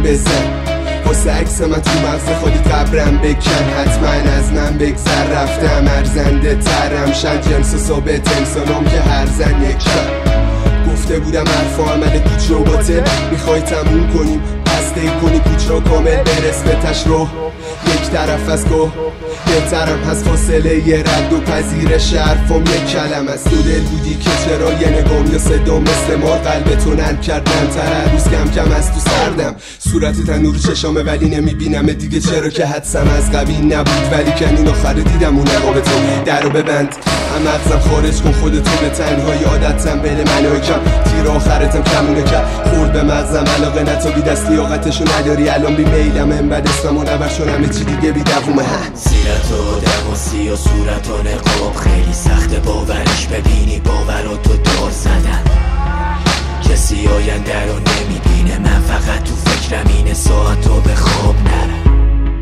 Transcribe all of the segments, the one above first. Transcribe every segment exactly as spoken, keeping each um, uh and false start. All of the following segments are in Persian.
زنگ بزن واسه عکس من تو مغز خودی قبرم بکن حتما از من بگذر رفتم ارزنده ترم شن جنس و ثابت انسانم که هر زن یک شد گفته بودم حرفا عمل کوچ رو باطل میخوای تموم کنیم پس دیر کنی کوچ رو کامل برس به تشروح یک طرف از گوه بهترم هست فاصله یه رد و پذیرش حرفم یک کلم است تو دل بودی که چرا یه نگام یا صدام مثل ما قلبتو نرم کردم تر هر روز کم کم از تو سردم صورت تنور چشامه ولی نمیبینم دیگه چرا که حدسم از قوی نبود ولی کنین آخر دیدم اون نقابتو درو ببند هم مغزم خارج کن خودتو به تنهایی عادتم بله منای کم تیر آخرتم کمونه کرد خورد به مغزم علاقه نتابی دست لیاقتشو نداری الان بی میلم انبد اسمم و نبرشون همه چی دیگه بی دوومه سیرت و دماسی و صورت و نقاب خیلی سخته باورش ببینی باوراتو دار زدن کسی آینده رو نمیبینه من فقط تو فکرم اینه ساعتو به خواب نرم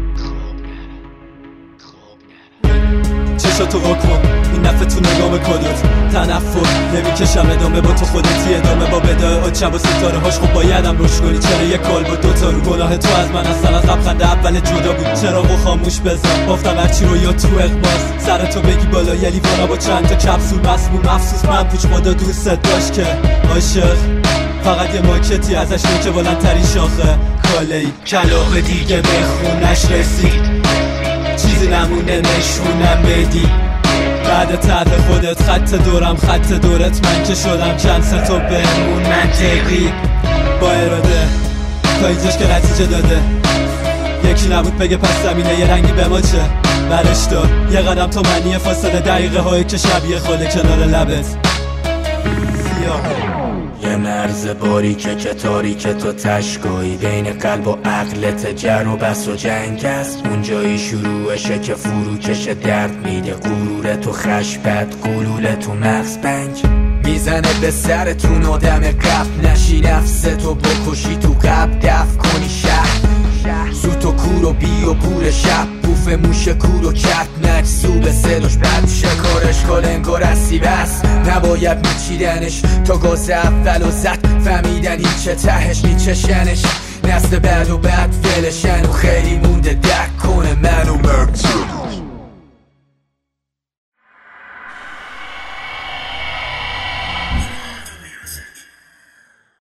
چشاتو واکن این نفه تو نگام کدوت تنفر نمیکشم ادامه با تو خودتی ادامه با بدای آچب و ستاره هاش خب بایدم روش کنی چرا یک کال با دوتا رو گناه تو از من اصلا از لبخنده اول جدا بود چرا و خاموش بزن بافتم هرچی رو یا تو اقباس سرتو بگی بالا یه لیوانا با چند تا کپسول مسموم افسوس من پوچ خدا دوست داشت که عاشق فقط یه ماکتی ازش نو که بلندترین شاخه کاله ای کلاغ دیگه به خونش رسید چیزی نمونه نشونم بدی بعد طرح خودت خط دورم خط دورت من که شدم کنسه تو بهمون منطقی با اراده تا اینجاش که نتیجه داده یکی نبود بگه پس زمینه یه رنگی به ما چه برش دار یه قدم تو منی فاصله دقیقه هایی که شبیه خاله کنار لبت سیاه یه مرز باریکه که تاریکه تو تشگاهی بین قلب و عقلت جر و بس و جنگ است اونجایی شروعشه که فروکش درد میده غرور تو خشبت گلوله تو مغز بنج میزنه به سرتون آدم قبل نشی نفس تو بکشی تو قبل دفع کنی شب زود و کور و بی و بور شب بوف موش کور و کت مجذوب صداش بد شکارش کال انگار اسیب است نباید میچیدنش تا گاز اول و زد فهمیدن این چه تهش میچشنش نسل بعد و بعد فلشن و خیلی مونده دک کنه منو مرد